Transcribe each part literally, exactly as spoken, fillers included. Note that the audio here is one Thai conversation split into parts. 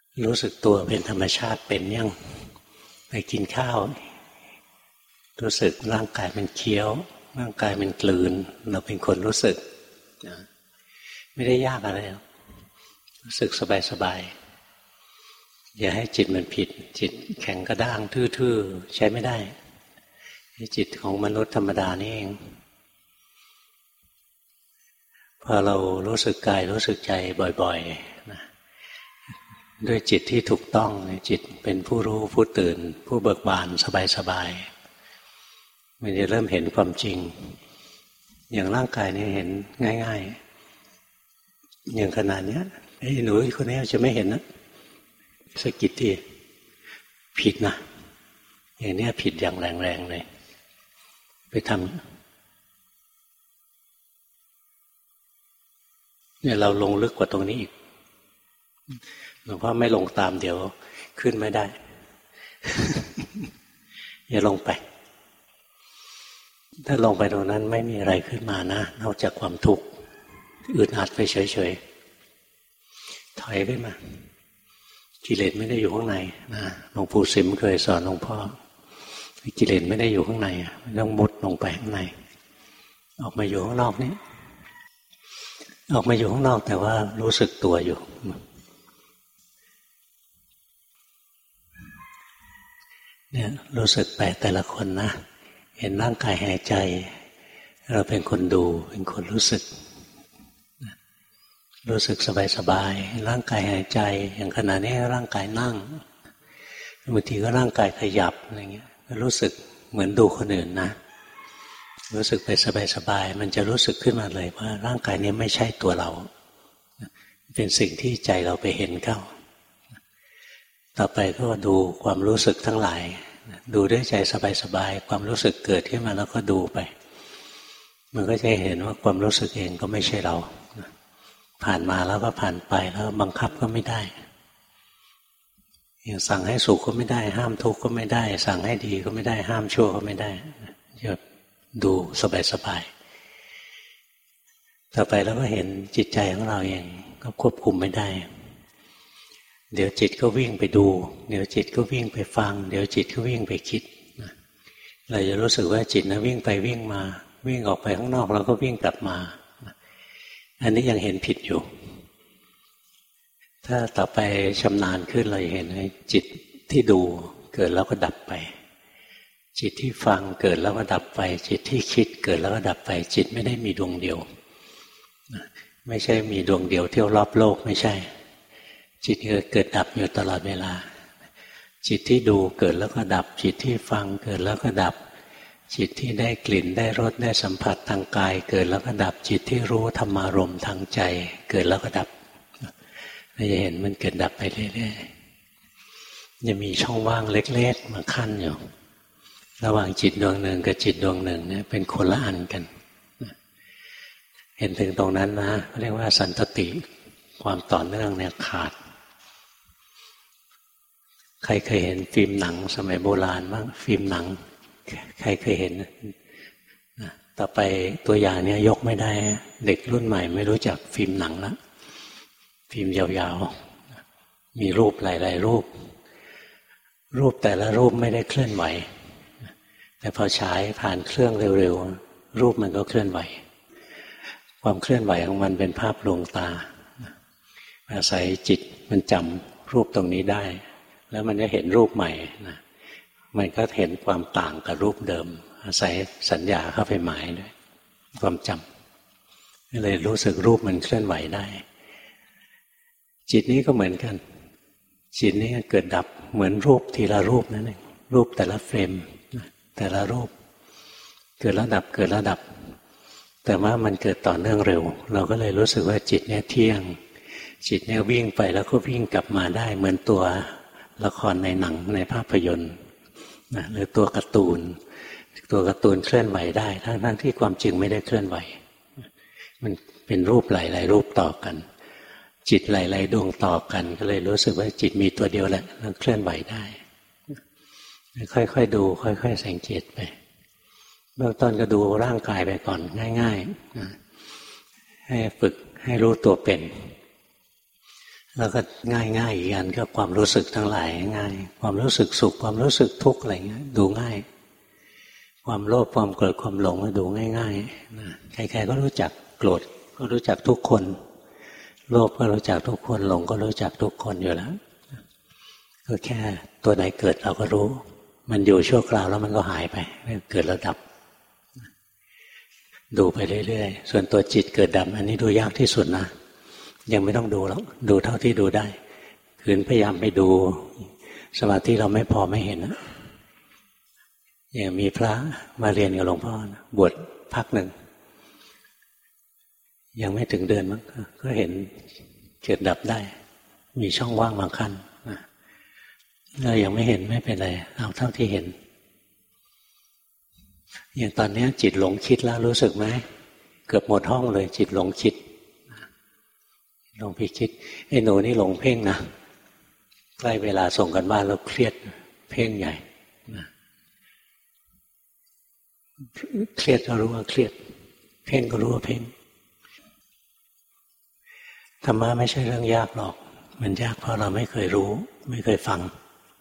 รู้สึกตัวเป็นธรรมชาติเป็นยังไปกินข้าวรู้สึกร่างกายมันเคี้ยวร่างกายมันกลืนเราเป็นคนรู้สึกนะไม่ได้ยากอะไรหรอกรู้สึกสบายๆอย่าให้จิตมันผิดจิตแข็งกระด้างทื่อๆใช้ไม่ได้จิตของมนุษย์ธรรมดานี่เองพอเรารู้สึกกายรู้สึกใจบ่อยๆนะด้วยจิตที่ถูกต้องจิตเป็นผู้รู้ผู้ตื่นผู้เบิกบานสบายๆมันจะเริ่มเห็นความจริงอย่างร่างกายนี่เห็นง่ายๆอย่างขนาดนี้ไอ้หนูคนนี้จะไม่เห็นนะสะกิดทีผิดนะอย่างนี้ผิดอย่างแรงๆเลยไปทำเนี่ยเราลงลึกกว่าตรงนี้อีกหลวงพ่อไม่ลงตามเดี๋ยวขึ้นไม่ได้ อย่าลงไปถ้าลงไปตรงนั้นไม่มีอะไรขึ้นมานะนอกจากความทุกข์อึดอัดไปเฉยๆถอยขึ้นมากิเลสไม่ได้อยู่ข้างในนะหลวงปู่สิมเคยสอนหลวงพ่อกิเลสไม่ได้อยู่ข้างในไม่ต้องมุดลงไปข้างในออกมาอยู่ข้างนอกนี้ออกมาอยู่ข้างนอกแต่ว่ารู้สึกตัวอยู่เนี่ยรู้สึกไปแต่ละคนนะเห็นร่างกายหายใจเราเป็นคนดูเป็นคนรู้สึกรู้สึกสบายๆร่างกายหายใจอย่างขณะนี้ร่างกายนั่งบางทีก็ร่างกายขยับอะไรเงี้ยรู้สึกเหมือนดูคนอื่นนะรู้สึกไปสบายๆมันจะรู้สึกขึ้นมาเลยว่าร่างกายนี้ไม่ใช่ตัวเราเป็นสิ่งที่ใจเราไปเห็นเข้าต่อไปก็ดูความรู้สึกทั้งหลายดูด้วยใจสบายๆความรู้สึกเกิดขึ้นมาแล้วก็ดูไปมันก็จะเห็นว่าความรู้สึกเองก็ไม่ใช่เราผ่านมาแล้วก็ผ่านไปแล้วบังคับก็ไม่ได้อย่างสั่งให้สุขก็ไม่ได้ห้ามทุกข์ก็ไม่ได้สั่งให้ดีก็ไม่ได้ห้ามชั่วก็ไม่ได้จะดูสบายๆต่อไปเราก็เห็นจิตใจของเราเองก็ควบคุมไม่ได้เดี๋ยวจิตก็วิ่งไปดูเดี๋ยวจิตก็วิ่งไปฟังเดี๋ยวจิตก็วิ่งไปคิดเราจะรู้สึกว่าจิตนะวิ่งไปวิ่งมาวิ่งออกไปข้างนอกแล้วก็วิ่งกลับมาอันนี้ยังเห็นผิดอยู่ถ้าต่อไปชำนาญขึ้นเราจะเห็นว่าจิตที่ดูเกิดแล้วก็ดับไปจิตที่ฟังเกิดแล้วก็ดับไปจิตที่คิดเกิดแล้วก็ดับไปจิตไม่ได้มีดวงเดียวไม่ใช่มีดวงเดียวเที่ยวรอบโลกไม่ใช่จิตเกิดดับอยู่ตลอดเวลาจิตที่ดูเกิดแล้วก็ดับจิตที่ฟังเกิดแล้วก็ดับจิตที่ได้กลิ่นได้รสได้สัมผัสทางกายเกิดแล้วก็ดับจิตที่รู้ธรรมารมณ์ทางใจเกิดแล้วก็ดับเราจะเห็นมันเกิดดับไปเรื่อยๆจะมีช่องว่างเล็กๆมาขั้นอยู่ระหว่างจิตดวงหนึ่งกับจิตดวงหนึ่งเนี่ยเป็นคนละอันกันเห็นถึงตรงนั้นนะเรียกว่าสันตติความต่อเนื่องเนี่ยขาดใครเคยเห็นฟิล์มหนังสมัยโบราณบ้างฟิล์มหนังใครเคยเห็นต่อไปตัวอย่างนี้ยกไม่ได้เด็กรุ่นใหม่ไม่รู้จักฟิล์มหนังแล้วฟิล์มยาวๆมีรูปหลายๆรูปรูปแต่ละรูปไม่ได้เคลื่อนไหวแต่พอฉายผ่านเครื่องเร็วๆรูปมันก็เคลื่อนไหวความเคลื่อนไหวของมันเป็นภาพลวงตาอาศัยจิตมันจำรูปตรงนี้ได้แล้วมันจะเห็นรูปใหม่นะมันก็เห็นความต่างกับรูปเดิมอาศัยสัญญาเข้าไปหมายด้วยความจำก็เลยรู้สึกรูปมันเคลื่อนไหวได้จิตนี้ก็เหมือนกันจิตนี้เกิดดับเหมือนรูปทีละรูปนั่นเองรูปแต่ละเฟรมแต่ละรูปเกิดแล้วดับเกิดแล้วดับแต่ว่ามันเกิดต่อเนื่องเร็วเราก็เลยรู้สึกว่าจิตเนี่ยเที่ยงจิตเนี่ยวิ่งไปแล้วก็วิ่งกลับมาได้เหมือนตัวละครในหนังในภาพยนตร์นะหรือตัวการ์ตูนตัวการ์ตูนเคลื่อนไหวได้ทั้งๆที่ความจริงไม่ได้เคลื่อนไหวมันเป็นรูปหลายๆรูปต่อกันจิตหลายๆดวงต่อกันก็เลยรู้สึกว่าจิตมีตัวเดียวแหละแล้วเคลื่อนไหวได้ค่อยๆดูค่อยๆสังเกตไปเบื้องต้นก็ดูร่างกายไปก่อนง่ายๆให้ฝึกให้รู้ตัวเป็นแล้วก็ง่ายๆอีกอันก็ความรู้สึกทั้งหลายง่ายความรู้สึกสุขความรู้สึกทุกข์อะไรเงี้ยดูง่ายความโลภความโกรธความหลงก็ดูง่ายๆนะใครๆก็รู้จักโกรธก็รู้จักทุกคนโลภก็รู้จักทุกคนหลงก็รู้จักทุกคนอยู่แล้วก็แค่ตัวไหนเกิดเราก็รู้มันอยู่ชั่วคราวแล้วมันก็หายไปเกิดแล้วดับดูไปเรื่อยๆส่วนตัวจิตเกิดดับอันนี้ดูยากที่สุดนะยังไม่ต้องดูแล้วดูเท่าที่ดูได้คืนพยายามไปดูสมาธิเราไม่พอไม่เห็นนะอย่างมีพระมาเรียนกับหลวงพ่อบวชพักหนึ่งยังไม่ถึงเดือนมั้งก็เห็นเกิดดับได้มีช่องว่างบางขั้นเรายังไม่เห็นไม่เป็นไรเอาเท่าที่เห็นอย่างตอนนี้จิตหลงคิดแล้วรู้สึกไหมเกือบหมดห้องเลยจิตหลงคิดหลงไปคิดไอ้หนูนี่หลงเพ่งนะใกล้เวลาส่งกันบ้านแล้วเครียดเพ่งใหญ่นะเครียดก็รู้ว่าเครียดเพ่งก็รู้ว่าเพ่งธรรมะไม่ใช่เรื่องยากหรอกมันยากเพราะเราไม่เคยรู้ไม่เคยฟัง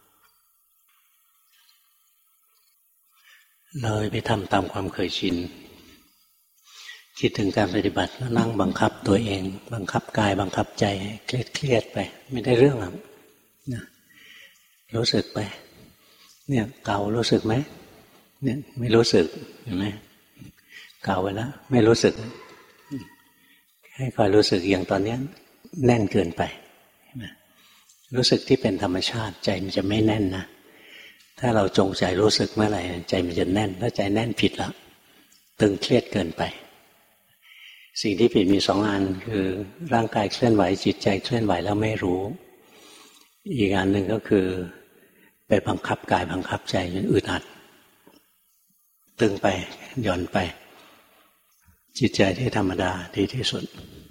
เลยไปทำตามความเคยชินคิดถึงการปฏิบัติแล้วนั่งบังคับตัวเองบังคับกายบังคับใจเครียดเครียดไปไม่ได้เรื่องหรอกนะรู้สึกไปเนี่ยเก่ารู้สึกไหมเนี่ยไม่รู้สึกเห็นไหมเก่าไปแล้วไม่รู้สึกให้คอยรู้สึกอย่างตอนนี้แน่นเกินไปรู้สึกที่เป็นธรรมชาติใจมันจะไม่แน่นนะถ้าเราจงใจรู้สึกเมื่อไหร่ใจมันจะแน่นถ้าใจแน่นผิดแล้วตึงเครียดเกินไปสิ่งที่ผิดมีสองอันคือร่างกายเคลื่อนไหวจิตใจเคลื่อนไหวแล้วไม่รู้อีกอันหนึ่งก็คือไปบังคับกายบังคับใจจนอึดอัดตึงไปหย่อนไปจิตใจที่ธรรมดาดีที่สุด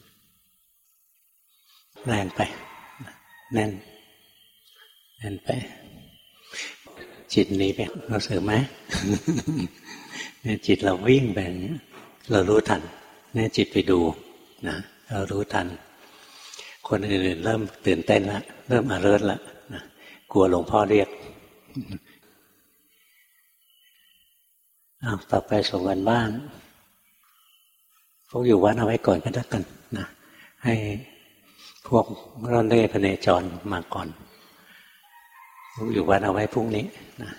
แรงไปแน่นแน่นไปจิตหนีไปรู้สึกไหมเนี่ยจิตเราวิ่งไปอย่างนี้เรารู้ทันเนี่ยจิตไปดูนะเรารู้ทันคนอื่นๆเริ่มตื่นเต้นแล้วเริ่มalertแล้วนะกลัวหลวงพ่อเรียกอ้าวต่อไปส่งกันบ้านพวกอยู่วัดเอาไว้ก่อนก็ได้กันนะให้พวกร่อนเร่พเนจรมาก่อนพวกอยู่วัดเอาไว้พรุ่งนี้นะ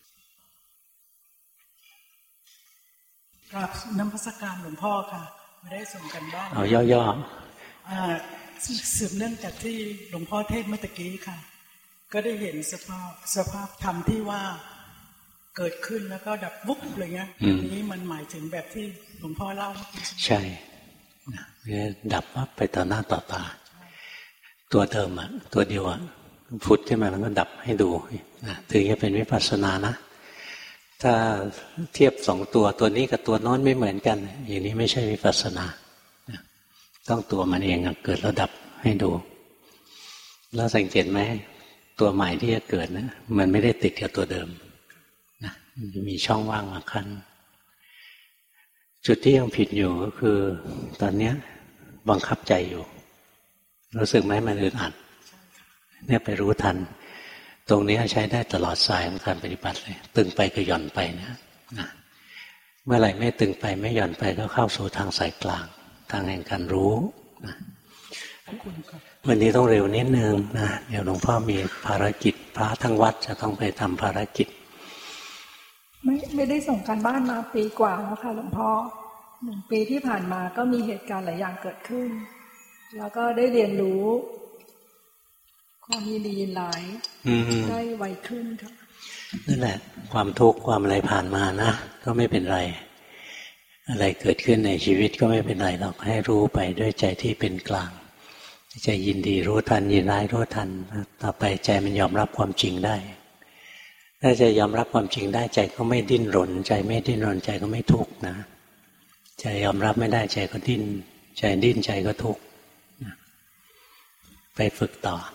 กราบนมัสการหลวงพ่อค่ะไม่ได้ส่งกันบ้านเอาย่อๆสืบเนื่องจากที่หลวงพ่อเทศเมื่อตะกี้ค่ะก็ได้เห็นสภาพสภาพธรรมที่ว่าเกิดขึ้นแล้วก็ดับวุบอะไรเงี้ยนี้มันหมายถึงแบบที่หลวงพ่อเล่าใช่ดับวับไปต่อหน้าต่อตาตัวเดิมอ่ะตัวเดียวอ่ะพุทธขึ้นมาแล้วก็ดับให้ดูนะถึงจะเป็นวิปัสสนานะถ้าเทียบสองตัวตัวนี้กับตัวโน้นไม่เหมือนกันอย่างนี้ไม่ใช่วิปัสสนาต้องตัวมันเองเกิดแล้วดับให้ดูแล้วสังเกตไหมตัวใหม่ที่จะเกิดนะมันไม่ได้ติดกับตัวเดิมนะมันจะมีช่องว่างบางขั้นจุดที่ยังผิดอยู่ก็คือตอนนี้บังคับใจอยู่รู้สึกไหมมันอึดอัดเนี่ยไปรู้ทันตรงนี้ใช้ได้ตลอดสายของการปฏิบัติเลยตึงไปก็หย่อนไปนะนะเมื่อไหร่ไม่ตึงไปไม่หย่อนไปก็เข้าสู่ทางสายกลางทางแห่งการรู้นะวันนี้ต้องเร็วนิดนึงนะเดี๋ยวหลวงพ่อมีภารกิจพระทั้งวัดจะต้องไปทำภารกิจไม่ไม่ได้ส่งการบ้านมาปีกว่าแล้วค่ะหลวงพ่อหนึ่งปีที่ผ่านมาก็มีเหตุการณ์หลายอย่างเกิดขึ้นแล้วก็ได้เรียนรู้ความยินดียินร้ายได้ไวขึ้นค่ะนั่นแหละความทุกข์ความอะไรผ่านมานะก็ไม่เป็นไรอะไรเกิดขึ้นในชีวิตก็ไม่เป็นไรหรอกให้รู้ไปด้วยใจที่เป็นกลางใจยินดีรู้ทันยินร้ายรู้ทันต่อไปใจมันยอมรับความจริงได้ถ้าใจยอมรับความจริงได้ใจก็ไม่ดิ้นรนใจไม่ดิ้นรนใจก็ไม่ทุกข์นะใจยอมรับไม่ได้ใจก็ดิ้นใจดิ้นใจก็ทุกข์ไปฝึกต่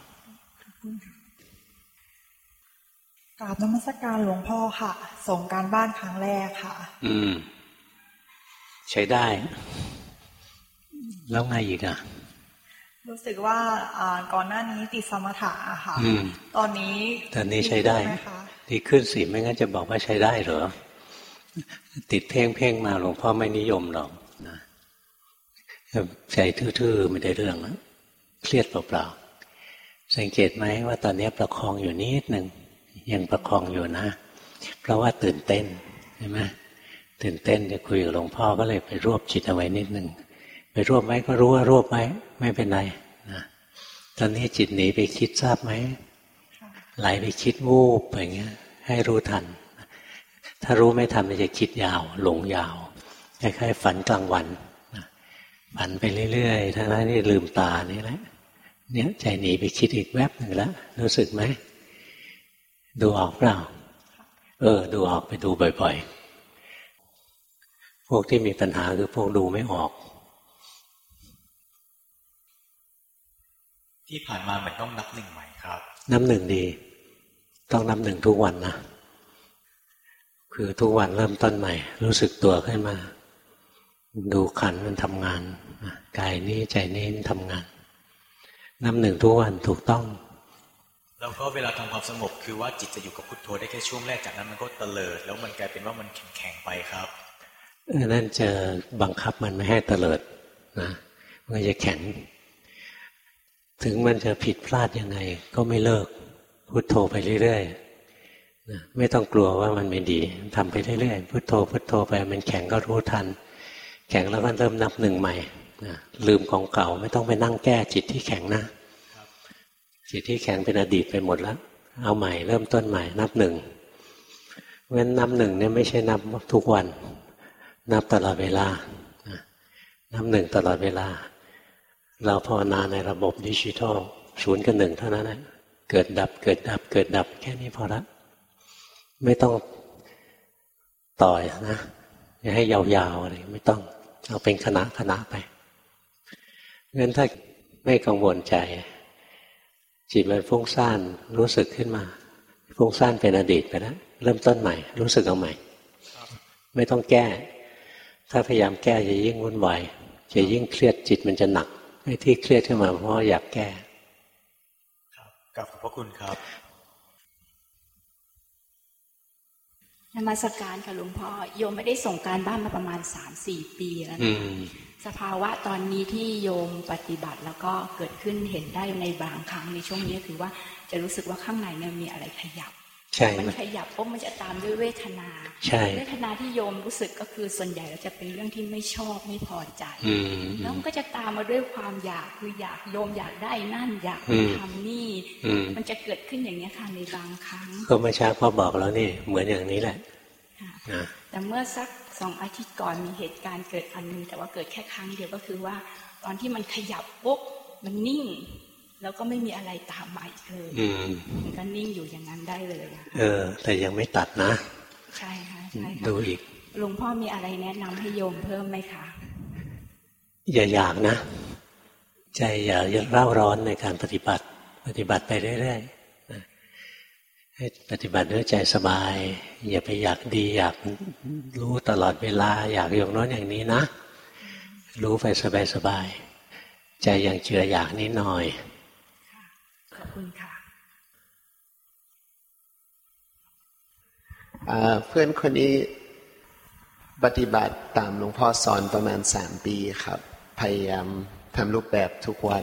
อกราบนมัสการหลวงพ่อค่ะส่งการบ้านครั้งแรกค่ะอืมใช้ได้แล้วไงอีกอ่ะรู้สึกว่าก่อนหน้านี้ติดสมถะค่ะตอนนี้ตอนนี้ใช้ได้ดีขึ้นสิไม่งั้นจะบอกว่าใช้ได้เหรอติดเพ่งเพ่งมาหลวงพ่อไม่นิยมหรอกนะใจทื่อๆไม่ได้เรื่องแล้วเครียดเปล่าๆสังเกตไหมว่าตอนนี้ประคองอยู่นิดหนึ่งยังประคองอยู่นะเพราะว่าตื่นเต้นใช่ไหมตื่นเต้นจะคุยกับหลวงพ่อก็เลยไปรวบจิตเอาไว้นิดหนึ่งไปรวบไว้ก็รู้ว่ารวบไว้ไม่เป็นไรนะตอนนี้จิตหนีไปคิดทราบไหมไหลไปคิดวูบอย่างเงี้ยให้รู้ทันถ้ารู้ไม่ทันมันจะคิดยาวหลงยาวคล้ายๆฝันกลางวันฝันไปเรื่อยๆทั้งนั้นนี่ลืมตานี่แหละเนี่ยใจหนีไปคิดอีกแวบหนึ่งแล้วรู้สึกไหมดูออกเปล่าเออดูออกไปดูบ่อยๆพวกที่มีปัญหาคือพวกดูไม่ออกที่ผ่านมาเหมือนต้องนับหนึ่งใหม่ครับนับหนึ่งดีต้องนับหนึ่งทุกวันนะคือทุกวันเริ่มต้นใหม่รู้สึกตัวขึ้นมาดูขันมันทำงานกายนี้ใจนี้มันทำงานนับหนึ่งทุกวันถูกต้องแล้วก็เวลาทำความสงบคือว่าจิตจะอยู่กับพุทโธได้แค่ช่วงแรกจากนั้นมันก็เตลิดแล้วมันกลายเป็นว่ามันแข็งๆไปครับนั่นจะบังคับมันไม่ให้เตลิดนะมันจะแข็งถึงมันจะผิดพลาดยังไงก็ไม่เลิกพุทโธไปเรื่อยๆนะไม่ต้องกลัวว่ามันไม่ดีทำไปเรื่อยๆพุทโธพุทโธไปมันแข็งก็รู้ทันแข็งแล้วก็เริ่มนับหนึ่งใหม่นะลืมของเก่าไม่ต้องไปนั่งแก้จิตที่แข็งนะจิตที่แข็งเป็นอดีตไปหมดแล้วเอาใหม่เริ่มต้นใหม่นับหนึ่งเพราะฉะนั้นนับหนึ่งเนี่ยไม่ใช่นับทุกวันนับตลอดเวลานับหนึ่งตลอดเวลาเราภาวนาในระบบดิจิทัลศูนย์กับหนึ่งเท่านั้นนะเกิดดับเกิดดับเกิดดับแค่นี้พอละไม่ต้องต่อยนะอย่าให้ยาวๆอะไรไม่ต้องเอาเป็นคณะคณะไปงั้นถ้าไม่กังวลใจจิตมันฟุ้งซ่านรู้สึกขึ้นมาฟุ้งซ่านเป็นอดีตไปแล้วเริ่มต้นใหม่รู้สึกเอาใหม่ไม่ต้องแก้ถ้าพยายามแก้จะยิ่งวุ่นวายจะยิ่งเครียดจิตมันจะหนักไอ้ที่เครียดขึ้นมาเพราะอยากแก้ครับขอบพระคุณครับนมัสการค่ะหลวงพ่อโยมไม่ได้ส่งการบ้านมาประมาณ สามสี่ ปีแล้วนะสภาวะตอนนี้ที่โยมปฏิบัติแล้วก็เกิดขึ้นเห็นได้ในบางครั้งในช่วงนี้คือว่าจะรู้สึกว่าข้างในเนี่ยมีอะไรขยับใช่มันขยับปุ๊บมันจะตามด้วยเวทนาใช่เวทนาที่โยมรู้สึกก็คือส่วนใหญ่แล้วจะเป็นเรื่องที่ไม่ชอบไม่พอใจแล้วมันก็จะตามมาด้วยความอยากคืออยากโยมอยากได้นั่นอยากทำนี่มันจะเกิดขึ้นอย่างนี้ค่ะในบางครั้งก็ไม่ช้าพ่อบอกแล้วนี่เหมือนอย่างนี้แหละแต่เมื่อสักสองอาทิตย์ก่อนมีเหตุการณ์เกิดอันนึงแต่ว่าเกิดแค่ครั้งเดียวก็คือว่าตอนที่มันขยับปุ๊บมันนิ่งแล้วก็ไม่มีอะไรตามมาอีกเลยมันก็นิ่งอยู่อย่างนั้นได้เลยเออแต่ยังไม่ตัดนะใช่ค่ะใช่ค่ะดูอีกหลวงพ่อมีอะไรแนะนำให้โยมเพิ่มไหมคะอย่าอยากนะใจอย่าเร่าร้อนในการปฏิบัติปฏิบัติไปเรื่อยๆให้ปฏิบัติด้วยใจสบายอย่าไปอยากดีอยากรู้ตลอดเวลาอยากอย่างโน้นอย่างนี้นะรู้ไปสบายๆใจยังเจืออยากนิดหน่อยขอบคุณค่ะเพื่อนคนนี้ปฏิบัติตามหลวงพ่อสอนประมาณสามปีครับพยายามทำรูปแบบทุกวัน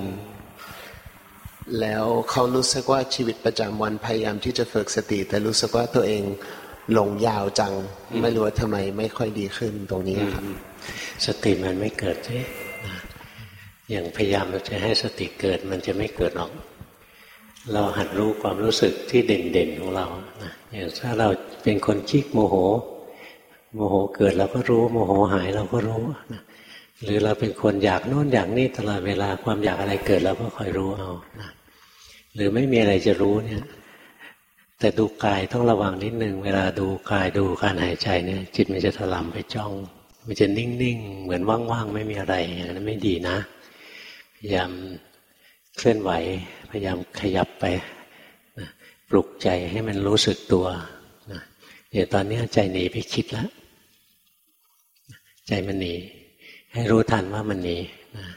แล้วเขารู้สึกว่าชีวิตประจำวันพยายามที่จะฝึกสติแต่รู้สึกว่าตัวเองหลงยาวจังไม่รู้ว่าทำไมไม่ค่อยดีขึ้นตรงนี้ครับสติมันไม่เกิดใช่อย่างพยายามเราจะให้สติเกิดมันจะไม่เกิดหรอกเราหัดรู้ความรู้สึกที่เด่นๆของเรานะอย่างถ้าเราเป็นคนขี้โมโหโมโหเกิดเราก็รู้โมโหหายเราก็รู้นะหรือเราเป็นคนอยากโน่นอยากนี่ตลอดเวลาความอยากอะไรเกิดเราก็คอยรู้เอานะหรือไม่มีอะไรจะรู้เนี่ยแต่ดูกายต้องระวังนิดนึงเวลาดูกายดูการหายใจเนี่ยจิตมันจะถลำไปจ้องมันจะนิ่งๆเหมือนว่างๆไม่มีอะไรอย่างนั้นไม่ดีนะพยายามเคลื่อนไหวพยายามขยับไปนะปลุกใจให้มันรู้สึกตัวนะเดี๋ยวตอนนี้ใจหนีไปคิดแล้วใจมันหนีให้รู้ทันว่ามันหนีนะ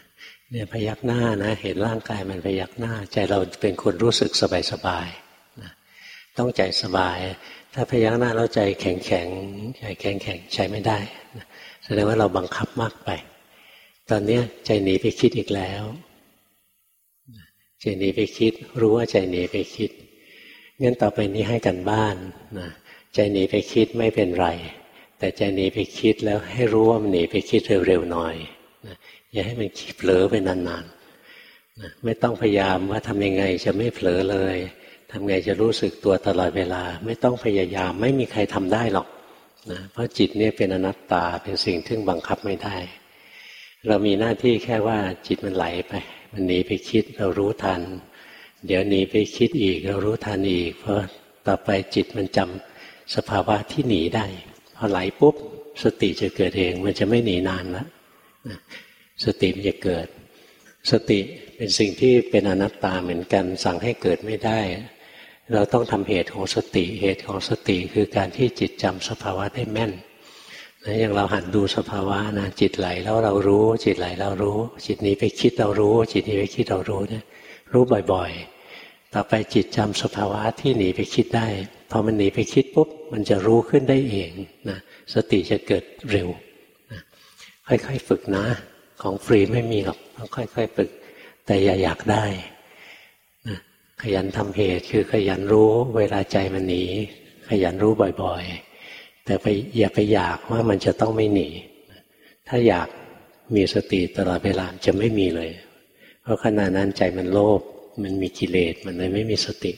เนี่ยพยักหน้านะเห็นร่างกายมันพยักหน้าใจเราเป็นคนรู้สึกสบายๆนะต้องใจสบายถ้าพยักหน้าแล้วใจแข็งแข็งใจแข็งแข็งใช้ไม่ได้นะแสดงว่าเราบังคับมากไปตอนนี้ใจหนีไปคิดอีกแล้วใจหนีไปคิดรู้ว่าใจหนีไปคิดงั้นต่อไปนี้ให้กันบ้านนะใจหนีไปคิดไม่เป็นไรแต่ใจหนีไปคิดแล้วให้รู้ว่ามันหนีไปคิดเร็วๆหน่อยนะอย่าให้มันเผลอไปนานๆนะไม่ต้องพยายามว่าทำยังไงจะไม่เผลอเลยทำไงจะรู้สึกตัวตลอดเวลาไม่ต้องพยายามไม่มีใครทำได้หรอกนะเพราะจิตเนี่ยเป็นอนัตตาเป็นสิ่งที่บังคับไม่ได้เรามีหน้าที่แค่ว่าจิตมันไหลไปมันหนีไปคิดเรารู้ทันเดี๋ยวหนีไปคิดอีกเรารู้ทันอีกเพราะต่อไปจิตมันจำสภาวะที่หนีได้พอไหลปุ๊บสติจะเกิดเองมันจะไม่หนีนานแล้วสติมันจะเกิดสติเป็นสิ่งที่เป็นอนัตตาเหมือนกันสั่งให้เกิดไม่ได้เราต้องทำเหตุของสติเหตุของสติคือการที่จิตจำสภาวะได้แม่นนะอย่างเราหัดดูสภาวะนะจิตไหลแล้วเรารู้จิตไหลเรารู้จิตนี้ไปคิดเรารู้จิตนี้ไปคิดเรารู้เนี่ยรู้บ่อยๆต่อไปจิตจำสภาวะที่หนีไปคิดได้พอมันหนีไปคิดปุ๊บมันจะรู้ขึ้นได้เองนะสติจะเกิดเร็วนะค่อยๆฝึกนะของฟรีไม่มีหรอกต้องค่อยๆฝึกแต่อย่าอยากได้นะขยันทำเหตุคือขยันรู้เวลาใจมันหนีขยันรู้บ่อยๆแต่ไปอย่าไปอยากว่ามันจะต้องไม่หนีถ้าอยากมีสติตลอดเวลาจะไม่มีเลยเพราะขณะนั้นใจมันโลภมันมีกิเลสมันเลยไม่มีสติ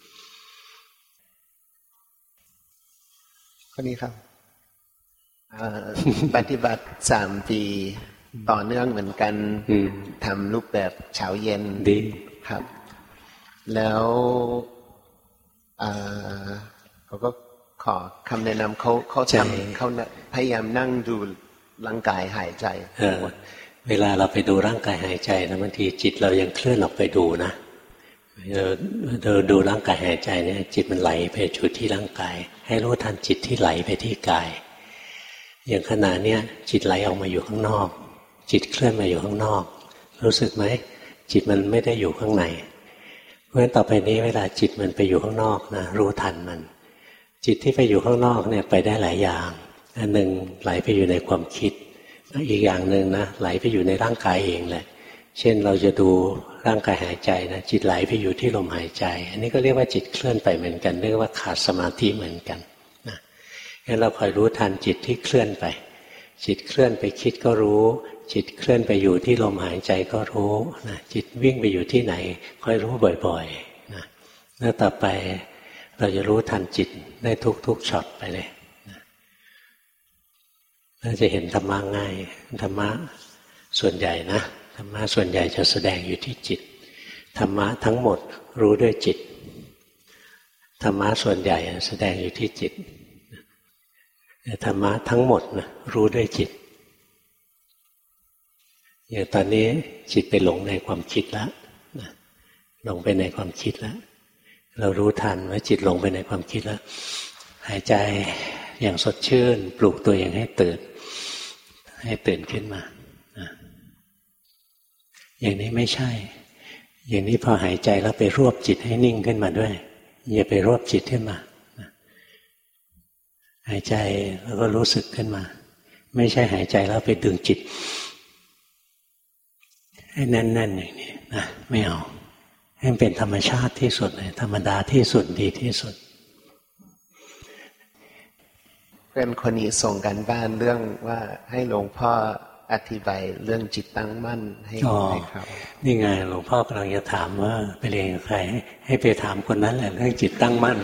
ข้อนี้ครับปฏิบัติสามปีต่อเนื่องเหมือนกันทำรูปแบบเช้าเย็นดีครับแล้วเขาก็ขอคำแนะนำเขาเขาทำเขาพยายามนั่งดูร่างกายหายใจเวลาเราไปดูร่างกายหายใจนะบางทีจิตเรายังเคลื่อนออกไปดูนะเราดูร่างกายหายใจเนี่ยจิตมันไหลไปจุดที่ร่างกายให้รู้ทันจิตที่ไหลไปที่กายอย่างขณะเนี้ยจิตไหลออกมาอยู่ข้างนอกจิตเคลื่อนมาอยู่ข้างนอกรู้สึกไหมจิตมันไม่ได้อยู่ข้างในเพราะฉะนั้นต่อไปนี้เวลาจิตมันไปอยู่ข้างนอกนะรู้ทันมันจิตที่ไปอยู่ข้างนอกเนี่ยไปได้หลายอย่างอันหนึ่งไหลไปอยู่ในความคิดอีกอย่างหนึ่งนะไหลไปอยู่ในร่างกายเองแหละเช่นเราจะดูร่างกายหายใจนะจิตไหลไปอยู่ที่ลมหายใจอันนี้ก็เรียกว่าจิตเคลื่อนไปเหมือนกันเรียกว่าขาดสมาธิเหมือนกันนะงั้นเราคอยรู้ทันจิตที่เคลื่อนไปจิตเคลื่อนไปคิดก็รู้จิตเคลื่อนไปอยู่ที่ลมหายใจก็รู้นะจิตวิ่งไปอยู่ที่ไหนค่อยรู้บ่อยๆนะแล้วต่อไปเราจะรู้ทันจิตได้ทุกๆช็อตไปเลยนะเราจะเห็นธรรมะง่ายธรรมะส่วนใหญ่นะธรรมะส่วนใหญ่จะแสดงอยู่ที่จิตธรรมะทั้งหมดรู้ด้วยจิตธรรมะส่วนใหญ่แสดงอยู่ที่จิตธรรมะทั้งหมดนะรู้ด้วยจิตอย่างตอนนี้จิตไปหลงในความคิดแล้วนะหลงไปในความคิดแล้วเรารู้ทันว่าจิตหลงไปในความคิดแล้วหายใจอย่างสดชื่นปลุกตัวเองให้ตื่นให้ตื่นขึ้นมานะอย่างนี้ไม่ใช่อย่างนี้พอหายใจแล้วไปรวบจิตให้นิ่งขึ้นมาด้วยอย่าไปรวบจิตขึ้นมานะหายใจแล้วก็รู้สึกขึ้นมาไม่ใช่หายใจแล้วไปดึงจิตให้แน่นๆอย่างนี้นะไม่เอาให้มันเป็นธรรมชาติที่สุดเลยธรรมดาที่สุดดีที่สุดเพื่อนคนนี้ส่งกันบ้านเรื่องว่าให้หลวงพ่ออธิบายเรื่องจิตตั้งมั่นให้ให้เขานี่ไงหลวงพ่อกำลังจะถามว่าไปเรียนกับใครให้ไปถามคนนั้นแหละเรื่องจิตตั้งมั่น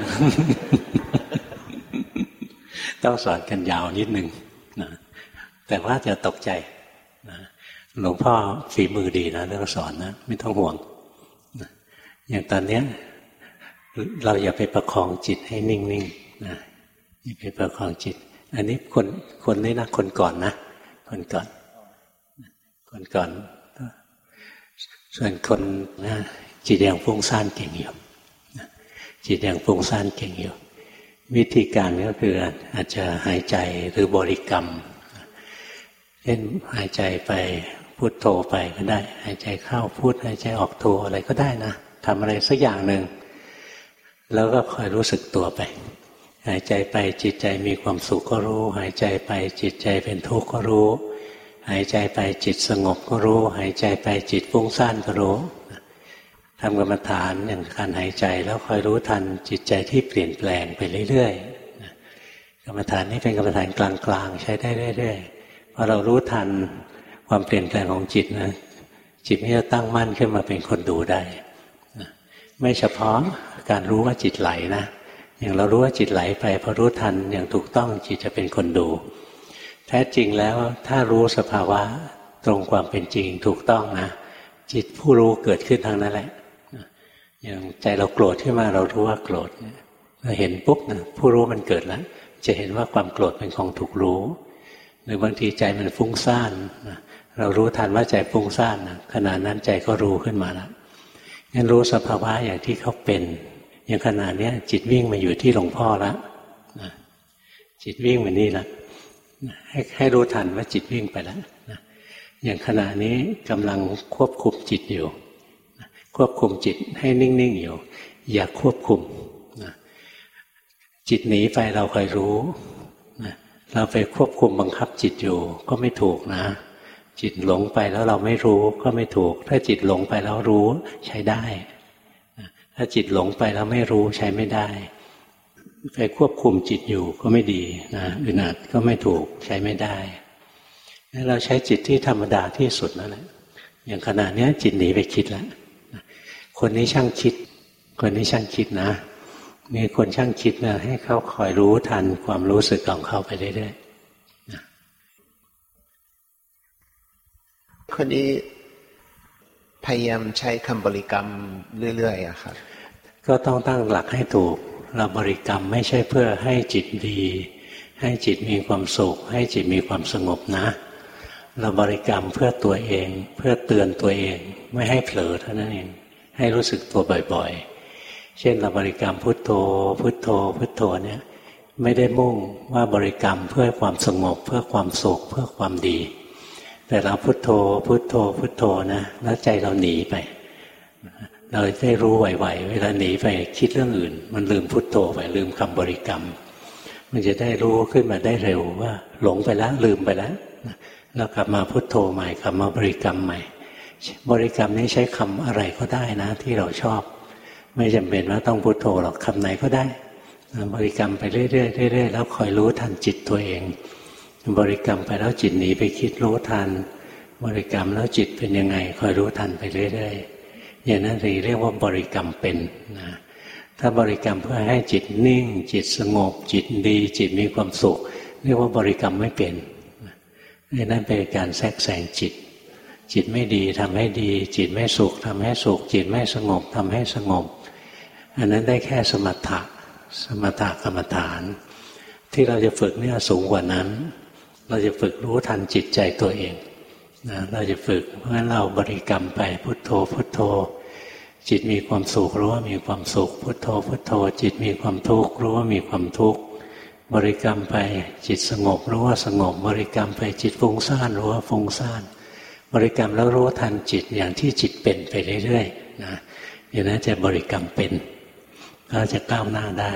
ต้องสอนกันยาวนิดนึงนะแต่ว่าจะตกใจนะหลวงพ่อฝีมือดีนะเรื่องสอนนะไม่ต้องห่วงนะอย่างตอนเนี้ยเราอย่าไปประคองจิตให้นิ่งๆนะอย่าไปประคองจิตอันนี้คนคนนี้นะคนก่อนนะคนก่อนคนก่อนส่วนคนนะจิตยังฟุ้งซ่านเก่งอยู่จิตยังฟุ้งซ่านเก่งอยู่วิธีการก็คืออาจจะหายใจหรือบริกรรมเช่นหายใจไปพุทโธไปก็ได้หายใจเข้าพุทหายใจออกโธอะไรก็ได้นะทำอะไรสักอย่างหนึ่งแล้วก็คอยรู้สึกตัวไปหายใจไปจิตใจมีความสุขก็รู้หายใจไปจิตใจเป็นทุกข์ก็รู้หายใจไปจิตสงบก็รู้หายใจไปจิตฟุ้งซ่านก็รู้ทำกรรมฐานอย่างการหายใจแล้วคอยรู้ทันจิตใจที่เปลี่ยนแปลงไปเรื่อยๆกรรมฐานนี้เป็นกรรมฐานกลางๆใช้ได้เรื่อยๆพอเรารู้ทันความเปลี่ยนแปลงของจิตนะจิตนี้จะตั้งมั่นขึ้นมาเป็นคนดูได้ไม่เฉพาะการรู้ว่าจิตไหลนะอย่างเรารู้ว่าจิตไหลไปพอรู้ทันอย่างถูกต้องจิตจะเป็นคนดูแท้จริงแล้วถ้ารู้สภาวะตรงความเป็นจริงถูกต้องนะจิตผู้รู้เกิดขึ้นทางนั้นแหละอย่างใจเราโกรธขึ้นมาเรารู้ว่าโกรธเราเห็นปุ๊บนะผู้รู้มันเกิดแล้วจะเห็นว่าความโกรธเป็นของถูกรู้หรือบางทีใจมันฟุ้งซ่านเรารู้ทันว่าใจฟุ้งซ่านนะขณะนั้นใจก็รู้ขึ้นมาแล้วงั้นรู้สภาวะอย่างที่เขาเป็นอย่างขณะนี้จิตวิ่งมาอยู่ที่หลวงพ่อแล้วจิตวิ่งมานี่แล้วให้ให้รู้ทันว่าจิตวิ่งไปแล้วอย่างขณะนี้กำลังควบคุมจิตอยู่ควบคุมจิตให้นิ่งๆอยู่อย่าควบคุมจิตหนีไปเราคอยรู้เราไปควบคุมบังคับจิตอยู่ก็ไม่ถูกนะจิตหลงไปแล้วเราไม่รู้ก็ไม่ถูกถ้าจิตหลงไปแล้วรู้ใช้ได้ถ้าจิตหลงไปแล้วไม่รู้ใช้ไม่ได้ไปควบคุมจิตอยู่ก็ไม่ดีนะอึดอัดก็ไม่ถูกใช้ไม่ได้เราใช้จิตที่ธรรมดาที่สุดนั่นแหละอย่างขณะนี้จิตหนีไปคิดแล้วคนนี้ช่างคิดคนนี้ช่างคิดนะมีคนช่างคิดนะให้เขาคอยรู้ทันความรู้สึกของเขาไปเรื่อยๆคนนี้พยายามใช้คำบริกรรมเรื่อยๆอะครับก็ต้องตั้งหลักให้ถูกเราบริกรรมไม่ใช่เพื่อให้จิตดีให้จิตมีความสุขให้จิตมีความสงบนะเราบริกรรมเพื่อตัวเองเพื่อเตือนตัวเองไม่ให้เผลอเท่านั้นเองให้รู้สึกตัวบ่อยๆเช่นเราบริกรรมพุทโธพุทโธพุทโธเนี่ยไม่ได้มุ่งว่าบริกรรมเพื่อความสงบเพื่อความสุขเพื่อความดีแต่เราพุทโธพุทโธพุทโธนะแล้วใจเราหนีไปเราได้รู้ไหวๆเวลาหนีไปคิดเรื่องอื่นมันลืมพุทโธไปลืมคำบริกรรมมันจะได้รู้ขึ้นมาได้เร็วว่าหลงไปแล้วลืมไปแล้วแล้วกลับมาพุทโธใหม่กลับมาบริกรรมใหม่บริกรรมนี้ใช้คำอะไรก็ได้นะที่เราชอบไม่จำเป็นว่าต้องพุทโธหรอกคำไหนก็ได้บริกรรมไปเรื่อยๆเรื่อยๆแล้วคอยรู้ทันจิตตัวเองบริกรรมไปแล้วจิตหนีไปคิดรู้ทันบริกรรมแล้วจิตเป็นยังไงคอยรู้ทันไปเรื่อยๆอย่างนั้นเรียกว่าบริกรรมเป็นนะถ้าบริกรรมเพื่อให้จิตนิ่งจิตสงบจิตดีจิตมีความสุขเรียกว่าบริกรรมไม่เป็นนั่นเป็นการแทรกแซงจิตจิตไม่ดีทำให้ดีจิตไม่สุขทำให้สุขจิตไม่สงบทำให้สงบอันนั้นได้แค่สมถะสมถะกรรมฐานที่เราจะฝึกเนี่ยสูงกว่านั้นเราจะฝึกรู้ทันจิตใจตัวเองนะเราจะฝึกเพราะฉะนั้นเราบริกรรมไปพุทโธพุทโธจิตมีความสุขรู้ว่ามีความสุขพุทโธพุทโธจิตมีความทุกข์รู้ว่ามีความทุกข์บริกรรมไปจิตสงบรู้ว่าสงบบริกรรมไปจิตฟุ้งซ่านรู้ว่าฟุ้งซ่านบริกรรมแล้วรู้ทันจิตอย่างที่จิตเป็นไปเรื่อยๆนะอย่างนั้นจะบริกรรมเป็นก็จะก้าวหน้าได้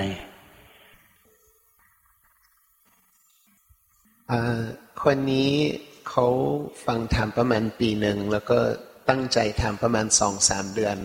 คนนี้เขาฟังธรรมประมาณปีหนึ่งแล้วก็ตั้งใจทำประมาณสองสามเดือน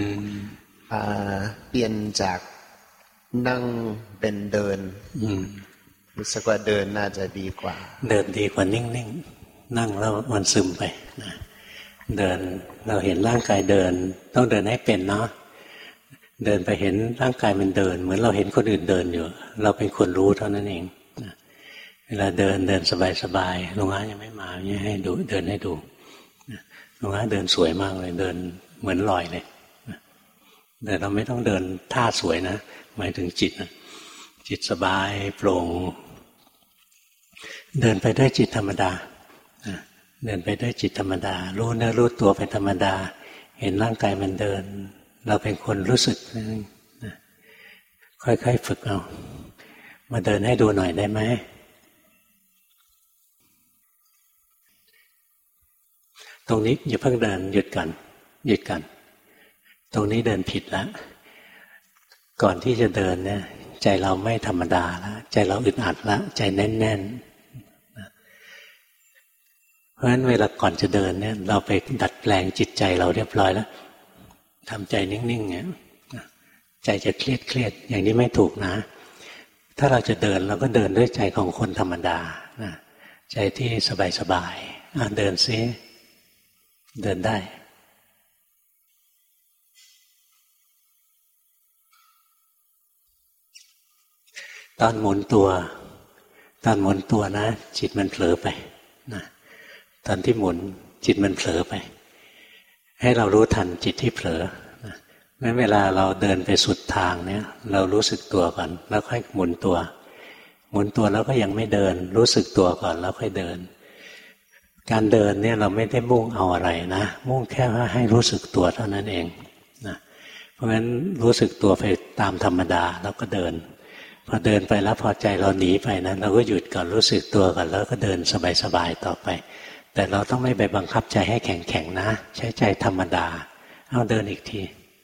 เปลี่ยนจากนั่งเป็นเดินรู้สึกว่าเดินน่าจะดีกว่าเดินดีกว่านิ่งๆนั่งแล้วมันซึมไปนะเดินเราเห็นร่างกายเดินต้องเดินให้เป็นเนาะเดินไปเห็นร่างกายมันเดินเหมือนเราเห็นคนอื่นเดินอยู่เราเป็นคนรู้เท่านั้นเองนะเวลาเดินเดินสบายๆหลวงพ่อยังไม่มาเนี่ยให้ดูเดินให้ดูหลวงพ่อเดินสวยมากเลยเดินเหมือนลอยเลยแต่เราไม่ต้องเดินท่าสวยนะหมายถึงจิตนะจิตสบายโปร่งเดินไปด้วยจิตธรรมดาเดินไปด้วยจิตธรรมดารู้เนื้อรู้ตัวเป็นธรรมดาเห็นร่างกายมันเดินเราเป็นคนรู้สึกค่อยๆฝึกเอามาเดินให้ดูหน่อยได้ไหมตรงนี้อย่าเพิ่งเดินหยุดก่อนหยุดก่อนตรงนี้เดินผิดแล้วก่อนที่จะเดินเนี่ยใจเราไม่ธรรมดาแล้วใจเราอึดอัดแล้วใจแน่นๆเพราะฉะนั้นเวลาก่อนจะเดินเนี่ยเราไปดัดแปลงจิตใจเราเรียบร้อยแล้วทำใจนิ่งๆเนี่ยใจจะเครียดเครียดอย่างนี้ไม่ถูกนะถ้าเราจะเดินเราก็เดินด้วยใจของคนธรรมดานะใจที่สบายๆอ่ะเดินซิเดินได้ตอนหมุนตัวตอนหมุนตัวนะจิตมันเผลอไปนะตอนที่หมุนจิตมันเผลอไปให้เรารู้ทันจิตที่เผลอนะงั้นเวลาเราเดินไปสุดทางเนี่ยเรารู้สึกตัวก่อนแล้วค่อยหมุนตัวหมุนตัวแล้วก็ยังไม่เดินรู้สึกตัวก่อนแล้วค่อยเดินการเดินเนี่ยเราไม่ได้มุ่งเอาอะไรนะมุ่งแค่ว่าให้รู้สึกตัวเท่านั้นเองนะเพราะงั้นรู้สึกตัวไปตามธรรมดาแล้วก็เดินพอเดินไปแล้วพอใจเราหนีไปนะเราก็หยุดก่อนรู้สึกตัวก่อนแล้วก็เดินสบายๆต่อไปแต่เราต้องไม่ไปบังคับใจให้แข็งๆนะใช้ใจธรรมดาเอาเดินอีกที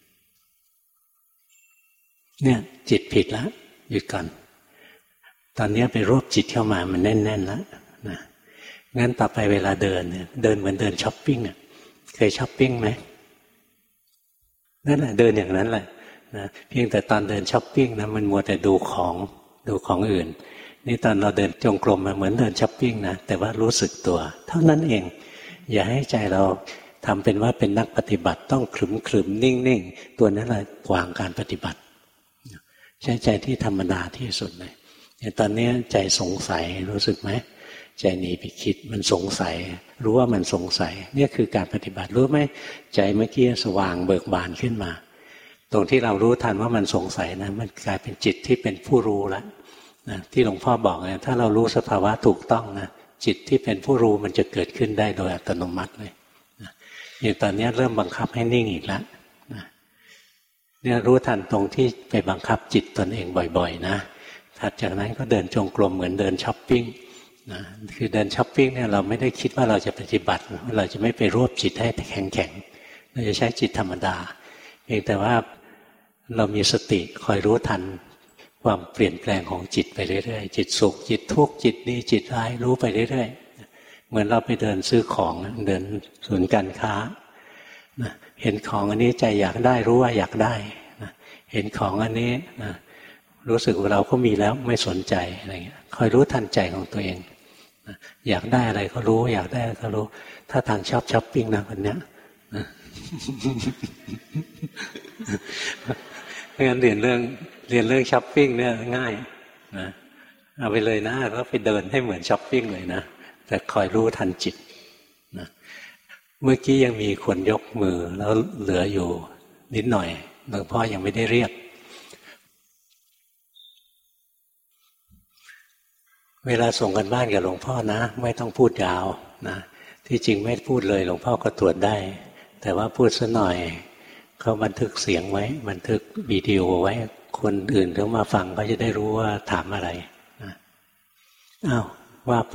เนี่ยจิตผิดแล้วหยุดก่อนตอนนี้ไปรวบจิตเข้ามามันแน่นๆแล้วนะงั้นต่อไปเวลาเดินเนี่ยเดินเหมือนเดินช้อปปิ้งอ่ะเคยช้อปปิ้งไหมนั่นแหละเดินอย่างนั้นแหละนะเพียงแต่ตอนเดินช้อปปิ้งนะมันมัวแต่ดูของดูของอื่นนี่ตอนเราเดินจงกรมมาเหมือนเดินช้อปปิ้งนะแต่ว่ารู้สึกตัวเท่านั้นเองอย่าให้ใจเราทำเป็นว่าเป็นนักปฏิบัติต้องขรึมขรึมนิ่งนิ่งตัวนั้นแหละขวางการปฏิบัติใช้ใจที่ธรรมดาที่สุดเลยตอนนี้ใจสงสัยรู้สึกไหมใจหนีไปคิดมันสงสัยรู้ว่ามันสงสัยนี่คือการปฏิบัติรู้ไหมใจเมื่อกี้สว่างเบิกบานขึ้นมาตรงที่เรารู้ทันว่ามันสงสัยนะมันกลายเป็นจิตที่เป็นผู้รู้แล้วนะที่หลวงพ่อบอกเนี่ยถ้าเรารู้สภาวะถูกต้องนะจิตที่เป็นผู้รู้มันจะเกิดขึ้นได้โดยอัตโนมัติเลยนะอย่างตอนนี้เริ่มบังคับให้นิ่งอีกแล้วนะเนี่ยรู้ทันตรงที่ไปบังคับจิตตนเองบ่อยๆนะถัดจากนั้นก็เดินจงกรมเหมือนเดินช้อปปิ้งนะคือเดินช้อปปิ้งเนี่ยเราไม่ได้คิดว่าเราจะปฏิบัติเราจะไม่ไปรวบจิตให้แข็งๆเราจะใช้จิตธรรมดาเพียงแต่ว่าเรามีสติคอยรู้ทันความเปลี่ยนแปลงของจิตไปเรื่อยๆจิตสุขจิตทุกข์จิตดีจิตร้ายรู้ไปเรื่อยๆเหมือนเราไปเดินซื้อของเดินศูนย์การค้านะเห็นของอันนี้ใจอยากได้รู้ว่าอยากได้นะเห็นของอันนี้นะรู้สึกว่าเราก็มีแล้วไม่สนใจอะไรเงี้ยคอยรู้ทันใจของตัวเองนะอยากได้อะไรก็รู้อยากได้ก็รู้ถ้าทางชอบช้อปปิ้งนะคนเนี้ยนะเพราะงั้นเรียนเรื่องเรียนเรื่องช้อปปิ้งเนี่ยง่ายนะเอาไปเลยนะแล้วไปเดินให้เหมือนช้อปปิ้งเลยนะแต่คอยรู้ทันจิตนะเมื่อกี้ยังมีคนยกมือแล้วเหลืออยู่นิดหน่อยหลวงพ่อยังไม่ได้เรียกเวลาส่งกันบ้านกับหลวงพ่อนะไม่ต้องพูดยาวนะที่จริงไม่พูดเลยหลวงพ่อก็ตรวจได้แต่ว่าพูดซะหน่อยเขาบันทึกเสียงไว้บันทึกวิดีโอไว้คนอื่นเขามาฟังเขาจะได้รู้ว่าถามอะไรนะอ้าวว่าไป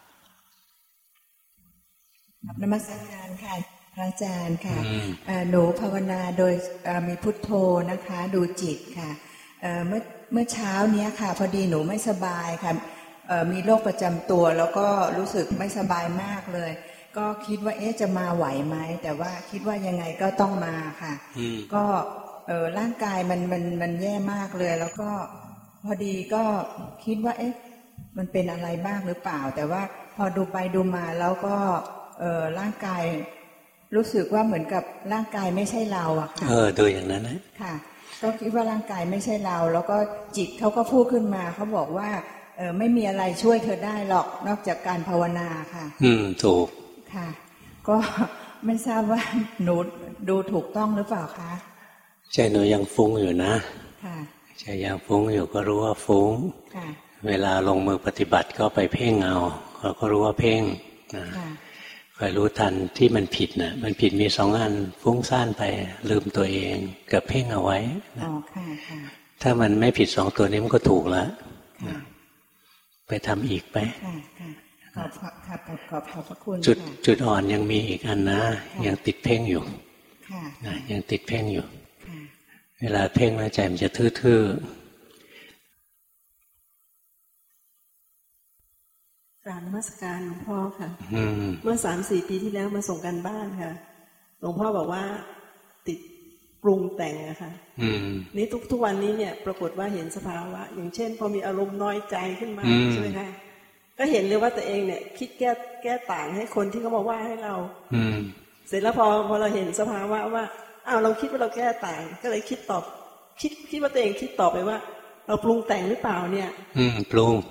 นมัสการค่ะพระอาจารย์ค่ะหนูภาวนาโดยมีพุทโธนะคะดูจิตค่ะเมื่อเมื่อเช้านี้ค่ะพอดีหนูไม่สบายค่ะมีโรคประจำตัวแล้วก็รู้สึกไม่สบายมากเลยก็คิดว่าเอ๊ะจะมาไหวไหมแต่ว่าคิดว่ายังไงก็ต้องมาค่ะก็เออร่างกายมันมันมันแย่มากเลยแล้วก็พอดีก็คิดว่าเอ๊ะมันเป็นอะไรบ้างหรือเปล่าแต่ว่าพอดูไปดูมาแล้วก็เออร่างกายรู้สึกว่าเหมือนกับร่างกายไม่ใช่เราอะค่ะเออดูอย่างนั้นนะค่ะก็คิดว่าร่างกายไม่ใช่เราแล้วก็จิตเขาก็พูดขึ้นมาเขาบอกว่าเออไม่มีอะไรช่วยเธอได้หรอกนอกจากการภาวนาค่ะอืมถูกค่ะก็ไม่ทราบว่าหนูดูถูกต้องหรือเปล่าคะใจหนูยังฟุ้งอยู่นะค่ะใจยังฟุ้งอยู่ก็รู้ว่าฟุ้งค่ะเวลาลงมือปฏิบัติก็ไปเพ่งเอาเราก็รู้ว่าเพ่งนะคอยรู้ทันที่มันผิดนะมันผิดมีสองอันฟุ้งซ่านไปลืมตัวเองกับเพ่งเอาไว้อ๋อค่ะค่ะถ้ามันไม่ผิดสองตัวนี้มันก็ถูกแล้วไปทำอีกไปขอบครับขอบขอบพระคุณจุดจุดอ่อนยังมีอีกอันนะยังติดเพ่งอยู่นะยังติดเพ่งอยู่เวลาเพ่งแล้วใจมันจะทื่อๆกราบนมัสการหลวงพ่อค่ะเมื่อสามสี่ปีที่แล้วมาส่งกันบ้านค่ะหลวงพ่อบอกว่าติดปรุงแต่งอะค่ะนี่ทุกทุกวันนี้เนี่ยปรากฏว่าเห็นสภาวะอย่างเช่นพอมีอารมณ์น้อยใจขึ้นมาใช่ไหมคะก็เห็นเลยว่าตัวเองเนี่ยคิดแก้แก้ต่างให้คนที่เขามาว่าให้เราเสร็จแล้วพอพอเราเห็นสภาวะว่าอ้าวเราคิดว่าเราแก้ต่างก็เลยคิดตอบคิดคิดว่าตัวเองคิดตอบไปว่าเราปรุงแต่งหรือเปล่าเนี่ยอืมปรุง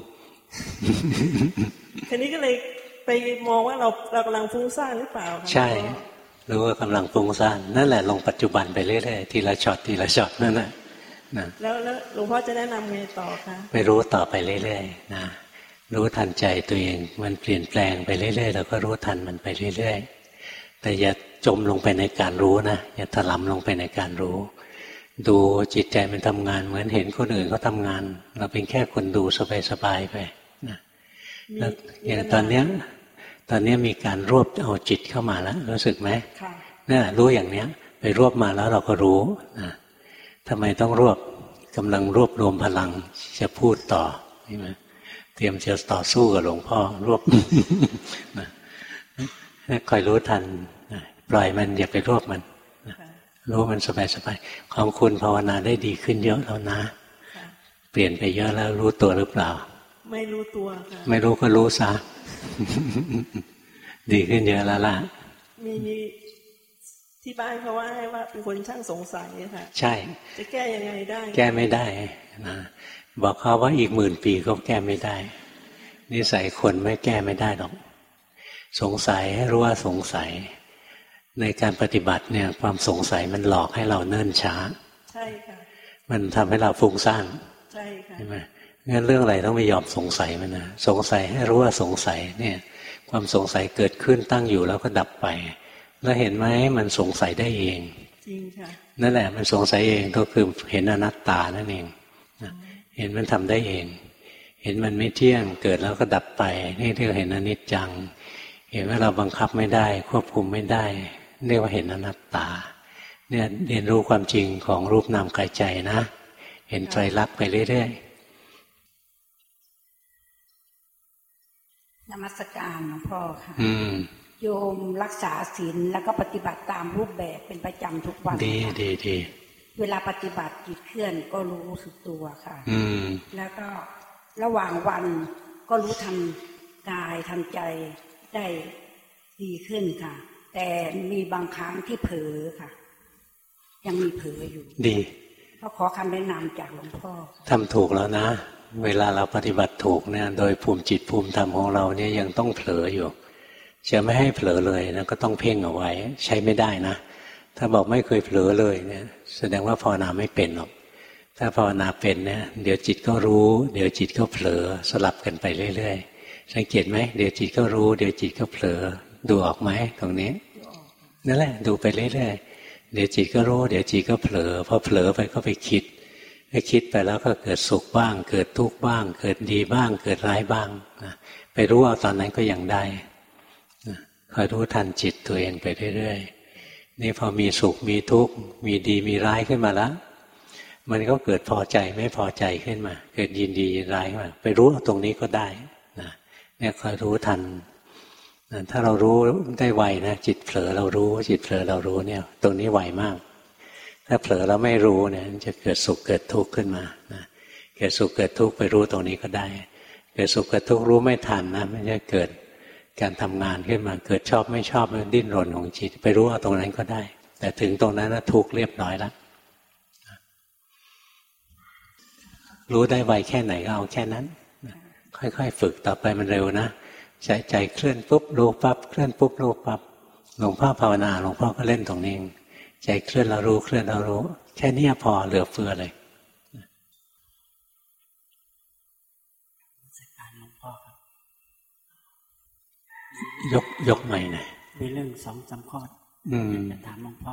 ทีนี้ก็เลยไปมองว่าเราเรากำลังฟุ้งซ่านหรือเปล่าใช่รู้ว่ากำลังฟุ้งซ่านนั่นแหละลงปัจจุบันไปเรื่อยๆทีละช็อตทีละช็อตนั่นแหละนะแล้วแล้วหลวงพ่อจะแนะนำไงต่อคะไปรู้ต่อไปเรื่อยๆนะรู้ทันใจตัวเองมันเปลี่ยนแปลงไปเรื่อยๆแล้วก็รู้ทันมันไปเรื่อยๆแต่อย่าจมลงไปในการรู้นะอย่าถลำลงไปในการรู้ดูจิตใจมันทำงานเหมือนเห็นคนอื่นเขาทำงานเราเป็นแค่คนดูสบายๆไปนะแล้วอย่างตอนเนี้ยตอนนี้มีการรวบเอาจิตเข้ามาแล้วรู้สึกไหมนั่นแหละรู้อย่างเนี้ยไปรวบมาแล้วเราก็รู้นะทำไมต้องรวบกำลังรวบรวมพลังจะพูดต่อใช่ไหมเตรียมจะต่อสู้กับหลวงพ่อรวบนะคอยรู้ทันนะปล่อยมันอย่าไปรวบมันนะรู้มันสบายๆของคุณภาวนาได้ดีขึ้นเยอะแล้วนะเปลี่ยนไปเยอะแล้วรู้ตัวหรือเปล่าไม่รู้ตัวค่ะไม่รู้ก็รู้ซะดีขึ้นเยอะแล้วล่ะมีมีที่บ้านเขาว่าให้ว่าเป็นคนช่างสงสัยค่ะใช่จะแก้ยังไงได้แก้ไม่ได้นะบอกเขาว่าอีกหมื่นปีก็แก้ไม่ได้นิสัยคนไม่แก้ไม่ได้หรอกสงสัยให้รู้ว่าสงสัยในการปฏิบัติเนี่ยความสงสัยมันหลอกให้เราเนิ่นช้าใช่ค่ะมันทำให้เราฟุ้งซ่านใช่ค่ะใช่ไหมงั้นเรื่องอะไรต้องไม่ยอมสงสัยมันนะสงสัยให้รู้ว่าสงสัยเนี่ยความสงสัยเกิดขึ้นตั้งอยู่แล้วก็ดับไปแล้วเห็นไหมมันสงสัยได้เองจริงค่ะนั่นแหละมันสงสัยเองก็คือเห็นอนัตตานั่นเองเห็นมันทำได้เองเห็นมันไม่เที่ยงเกิดแล้วก็ดับไปนี่เรียกเห็นอนิจจังเห็นว่าเราบังคับไม่ได้ควบคุมไม่ได้เรียกว่าเห็นอนัตตาเนี่ยเรียนรู้ความจริงของรูปนามกายใจนะเห็นไตรลักษณ์ไปเรื่อยๆนมัสการหลวงพ่อค่ะโยมรักษาศีลแล้วก็ปฏิบัติตามรูปแบบเป็นประจำทุกวันดีดีดีเวลาปฏิบัติจิตเคลื่อนก็รู้สึกตัวค่ะแล้วก็ระหว่างวันก็รู้ทันกายทันใจได้ดีขึ้นค่ะแต่มีบางครั้งที่เผลอค่ะยังมีเผลออยู่ดีก็ขอคำแนะนำจากหลวงพ่อทำถูกแล้วนะเวลาเราปฏิบัติถูกเนี่ยโดยภูมิจิตภูมิธรรมของเราเนี่ยยังต้องเผลออยู่จะไม่ให้เผลอเลยนะก็ต้องเพ่งเอาไว้ใช้ไม่ได้นะถ้าบอกไม่เคยเผลอเลยเนี่ยแสดงว่าภาวนาไม่เป็นหรอกถ้าภาวนาเป็นเนี่ยเดี๋ยวจิตก็รู้เดี๋ยวจิตก็เผลอสลับกันไปเรื่อยๆสังเกตไหมเดี๋ยวจิตก็รู้เดี๋ยวจิตก็เผลอดูออกไหมตรงนี้นั่นแหละดูไปเรื่อยๆเดี๋ยวจิตก็รู้เดี๋ยวจิตก็เผลอพอเผลอไปก็ไปคิดไปคิดไปแล้วก็เกิดสุขบ้างเกิดทุกข์บ้างเกิดดีบ้างเกิดร้ายบ้างนะไปรู้เอาตอนนั้นก็ยังได้นะคอยรู้ทันจิตตัวเองไปเรื่อยๆนี่พอมีสุขมีทุกข์มีดีมีร้ายขึ้นมาแล้วมันก็เกิดพอใจไม่พอใจขึ้นมาเกิดยินดียินร้ายขึ้นมาไปรู้เอาตรงนี้ก็ได้นะเนี่ยคอยรู้ทันนะถ้าเรารู้ได้ไวนะจิตเผลอเรารู้จิตเผลอเรารู้เนี่ยตรงนี้ไวมากถ้าเผลอแล้วไม่รู้เนี่ยจะเกิดสุขเกิดทุกข์ขึ้นมานะเกิดสุขเกิดทุกข์ไปรู้ตรงนี้ก็ได้เกิดสุขเกิดทุกข์รู้ไม่ทันนะไม่ใช่เกิดการทำงานขึ้นมาเกิดชอบไม่ชอบมันดิ้นรนของจิตไปรู้เอาตรงนั้นก็ได้แต่ถึงตรงนั้นนะทุกข์เรียบร้อยแล้วรู้ได้ไวแค่ไหนก็เอาแค่นั้นค่อยๆฝึกต่อไปมันเร็วนะใจใจเคลื่อนปุ๊บรู้ปั๊บเคลื่อนปุ๊บรู้ปั๊บหลวงพ่อภาวนาหลวงพ่อก็เล่นตรงนี้ใจเคลื่อนเรารู้เคลื่อนเรารู้แค่นี้พอเหลือเฟือเลยยกยกใหม่หน่อยมีเรื่องสองสามข้อจะถามหลวงพ่อ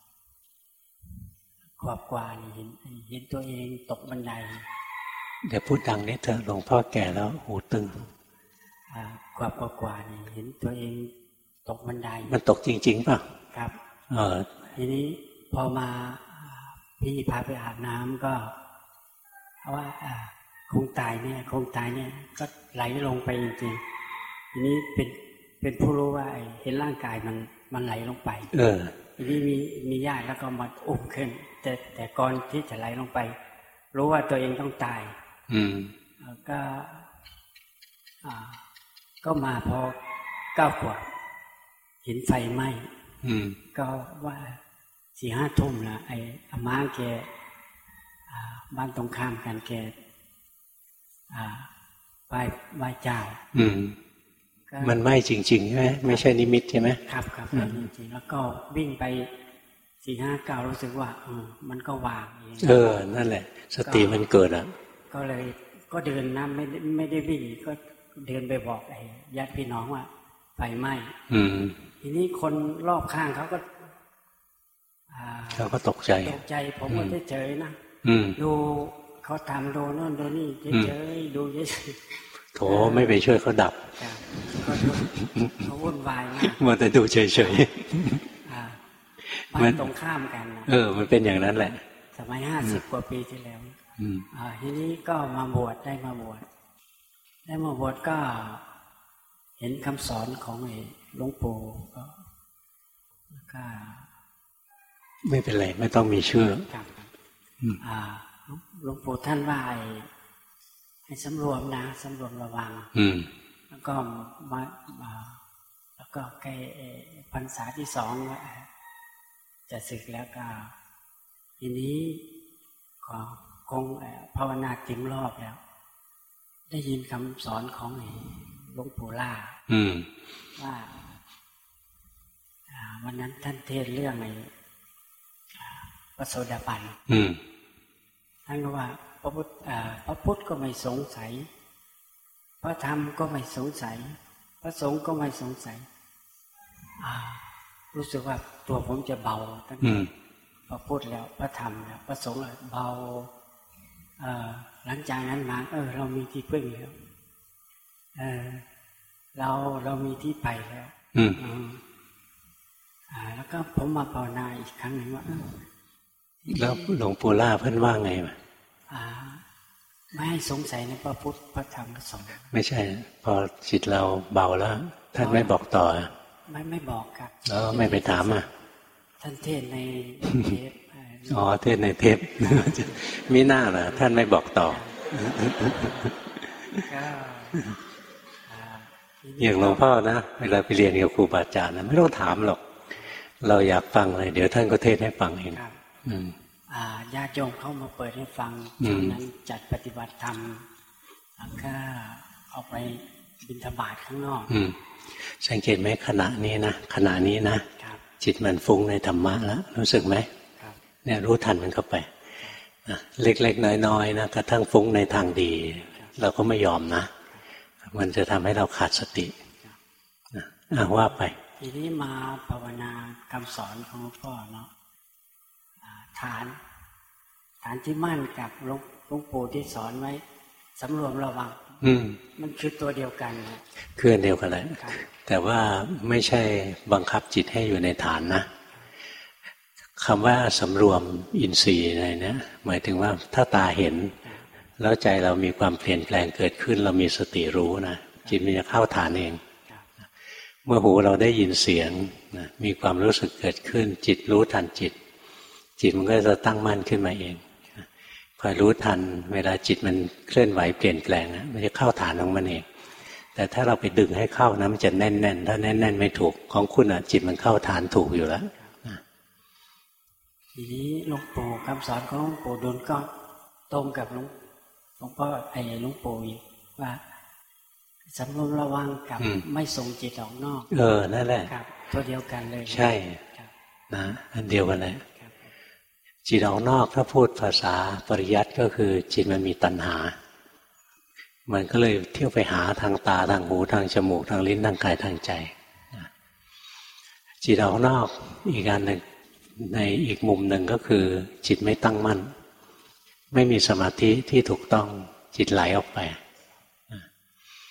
ขวบกว่านี่เห็นเห็นตัวเองตกบันไดเดี๋ยวพูดดังนิดเถอะหลวงพ่อแก่แล้วหูตึงกว่ากว่านี่เห็นตัวเองตกบันไดมันตกจริงๆป่ะครับเออทีนี้พอมาพี่พาไปอาบน้ำก็ว่าคงตายเนี่ยคงตายเนี่ยก็ไหลลงไปจริงๆทีนี้เป็นเป็นผู้รู้ว่าเห็นร่างกายมันมันไหลลงไปเออทีนี้มีมีญาติแล้วก็มาอุ้มขึ้นแต่แต่ก่อนที่จะไหลลงไปรู้ว่าตัวเองต้องตายอืมก็อ่าก็มาพอเก้าขวบเห็นไฟไหม้ก็ว่าสี่ห้าทุ่มละไอ้อาม่าแกบ้านตรงข้ามกันแกไหว้ไหว้เจ้ามันไหม้จริงๆใช่ไหมไม่ใช่นิมิตใช่ไหมครับครับไหม้จริงๆแล้วก็วิ่งไปสี่ห้าเก้ารู้สึกว่าเออมันก็วางเออนั่นแหละสติมันเกิดอ่ะก็เลยก็เดินนะไม่ไม่ได้วิ่งก็เดินไปบอกไอ้ญาติพี่น้องว่าไฟไหม้ทีนี้คนรอบข้างเขาก็เขาก็ตกใจตกใจผมก็เฉยๆนะดูเขาทำดูโน่นดูนี่เฉยๆดูเฉยๆโถไม่ไปช่วยเขาดับเขาวุ่นวายมากมัวแต่ดูเฉยๆมันตรงข้ามกันเออมันเป็นอย่างนั้นแหละสมัยห้าสิบกว่าปีที่แล้วทีนี้ก็มาบวชได้มาบวชได้มาบวชก็เห็นคำสอนของหลวงปู่ก็ไม่เป็นไรไม่ต้องมีชื่อหลวงปู่ท่านว่าให้สำรวมนะสำรวมระวังแล้วก็มาแล้วก็ใกล้พรรษาที่สองจะศึกแล้วก็ทีนี้ก็คงภาวนาเต็มรอบแล้วได้ยินคำสอนของหลวงปู่ล่าว่าวันนั้นท่านเทศเรื่องไอ้พระโสดาบันท่านก็ว่าพระพุทธพระพุทธก็ไม่สงสัยพระธรรมก็ไม่สงสัยพระสงฆ์ก็ไม่สงสัยรู้สึกว่าตัวผมจะเบาตั้งแต่พระพุทธแล้วพระธรรมแล้วพระสงฆ์เบาหลังจากนั้นมาเออเรามีที่พึ่งแล้วเออเราเรามีที่ไปแล้วแล้วก็ผมมาภาวนาอีกครั้งหนึ่งว่าแล้วหลวงปู่ล่าเพิ่นว่าไงวะไม่ให้สงสัยในพระพุทธพระธรรมพระสงฆ์ไม่ใช่พอจิตเราเบาแล้วท่านไม่บอกต่อไม่ไม่บอกครับแล้วไม่ไปถามอ่ะท่านเทศในเทปอ๋อเทศในเทปมีหน้าเหรอท่านไม่บอกต่ออย่างหลวงพ่อนะเวลาไปเรียนกับครูบาอาจารย์นะไม่ต้องถามหรอกเราอยากฟังเลยเดี๋ยวท่านก็เทศให้ฟังเองญาติโยมเข้ามาเปิดให้ฟังช่วงนั้นจัดปฏิบัติธรรมแล้วก็เอาไปบิณฑบาตข้างนอกสังเกตไหมขณะนี้นะขณะนี้นะจิตมันฟุ้งในธรรมะแล้วรู้สึกไหมเนี่ยรู้ทันมันเข้าไปเล็กๆน้อยๆนะกระทั่งฟุ้งในทางดีเราก็ไม่ยอมนะมันจะทำให้เราขาดสติอ่ะว่าไปทีนี้มาภาวนาคำสอนของหลวงพ่อเนาะฐานฐานที่มั่นกับหลวงปู่ที่สอนไว้สำรวมระวังมันคือตัวเดียวกันคืออันเดียวกันแหละแต่ว่าไม่ใช่บังคับจิตให้อยู่ในฐานนะคำว่าสำรวมอินทรีย์อะไรเนี่ยหมายถึงว่าถ้าตาเห็นแล้วใจเรามีความเปลี่ยนแปลงเกิดขึ้นเรามีสติรู้นะจิตมันจะเข้าฐานเองเมื่อหูเราได้ยินเสียงนะมีความรู้สึกเกิดขึ้นจิตรู้ทันจิตจิตมันก็จะตั้งมั่นขึ้นมาเองคอยรู้ทันเวลาจิตมันเคลื่อนไหวเปลี่ยนแปลงนะมันจะเข้าฐานของมันเองแต่ถ้าเราไปดึงให้เข้านะมันจะแน่นๆถ้าแน่นๆไม่ถูกของคุณอ่ะจิตมันเข้าฐานถูกอยู่แล้วทีนี้หลวงปู่คำสอนของหลวงปู่ดูลก็ตรงกับหลวงหลวงพ่อไอ้หลวงปู่อีกว่าสำรวมระวังกับไม่ส่งจิตออกนอกเออนั่นแหละตัวเดียวกันเลยใช่นะอันเดียวกันเลยจิตออกนอกถ้าพูดภาษาปริยัติก็คือจิตมันมีตัณหามันก็เลยเที่ยวไปหาทางตาทางหูทางจมูกทางลิ้นทางกายทางใจจิตออกนอกอีกการหนึ่งในอีกมุมหนึ่งก็คือจิตไม่ตั้งมั่นไม่มีสมาธิที่ถูกต้องจิตไหลออกไป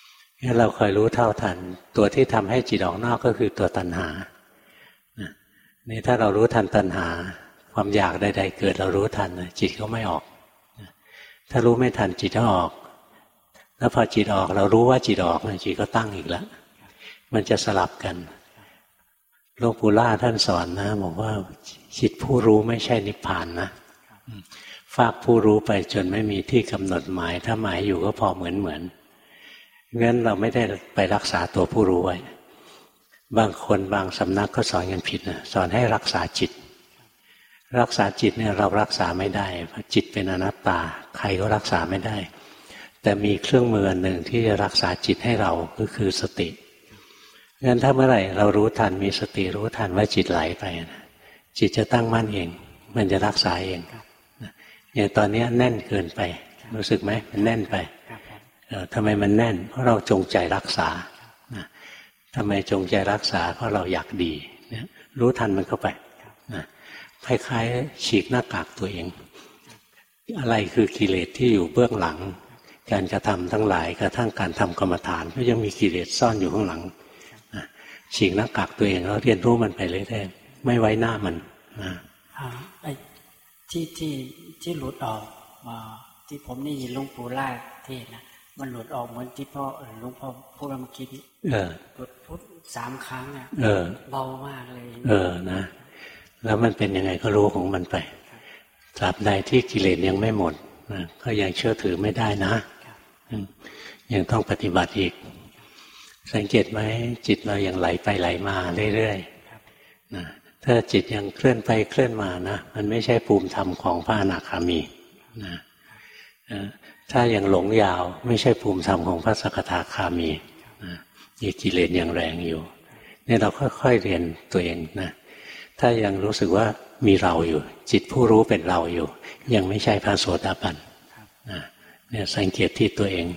งั้นเราคอยรู้เท่าทันตัวที่ทำให้จิตออกนอกก็คือตัวตัณหานี่ถ้าเรารู้ทันตัณหาความอยากใดๆเกิดเรารู้ทันจิตก็ไม่ออกถ้ารู้ไม่ทันจิตก็ออกแล้วพอจิตออกเรารู้ว่าจิตออกจิตก็ตั้งอีกแล้วมันจะสลับกันหลวงปู่ล่าท่านสอนนะบอกว่าจิตผู้รู้ไม่ใช่นิพพานนะฝากผู้รู้ไปจนไม่มีที่กำหนดหมายถ้าหมายอยู่ก็พอเหมือนเหมือนงั้นเราไม่ได้ไปรักษาตัวผู้รู้ไว้บางคนบางสำนักก็สอนกันผิดนะสอนให้รักษาจิตรักษาจิตเนี่ยเรารักษาไม่ได้เพราะจิตเป็นอนัตตาใครก็รักษาไม่ได้แต่มีเครื่องมือหนึ่งที่จะรักษาจิตให้เราก็คือสติงั้นถ้าเมื่อไหร่เรารู้ทันมีสติรู้ทันว่าจิตไหลไปนะจิตจะตั้งมั่นเองมันจะรักษาเองอย่างตอนนี้แน่นเกินไปรู้สึกไหมมันแน่นไปทำไมมันแน่นเพราะเราจงใจรักษาทำไมจงใจรักษาเพราะเราอยากดีเนี่ยรู้ทันมันเข้าไปคล้ายๆฉีกหน้ากากตัวเองอะไรคือกิเลสที่อยู่เบื้องหลังการกระทำทั้งหลายกระทั่งการทำกรรมฐานก็ยังมีกิเลสซ่อนอยู่ข้างหลังฉีกหน้ากากตัวเองแล้วเรียนรู้มันไปเรื่อยๆไม่ไว้หน้ามันนะไอ้ที่ที่ที่หลุดออกมาที่ผมได้ยินหลวงปู่ล่าเทศนะมันหลุดออกเหมือนที่พ่อหลวงพ่อพูดเมื่อกี้หลุดพุทสามครั้งอ่ะเบามากเลยเออนะแล้วมันเป็นยังไงก็รู้ของมันไปตราบใดที่กิเลสยังไม่หมดนะก็ยังเชื่อถือไม่ได้นะยังต้องปฏิบัติอีกสังเกตไหมจิตเรายังไหลไปไหลมาเรื่อยๆนะถ้าจิตยังเคลื่อนไปเคลื่อนมานะมันไม่ใช่ภูมิธรรมของพระอนาคามีนะถ้ายังหลงยาวไม่ใช่ภูมิธรรมของพระสกทาคามีนะมีกิเลสยังแรงอยู่นี่เราค่อยๆเรียนตัวเองนะถ้ายังรู้สึกว่ามีเราอยู่จิตผู้รู้เป็นเราอยู่ยังไม่ใช่พระโสดาบันนะเนี่ยสังเกตที่ตัวเอง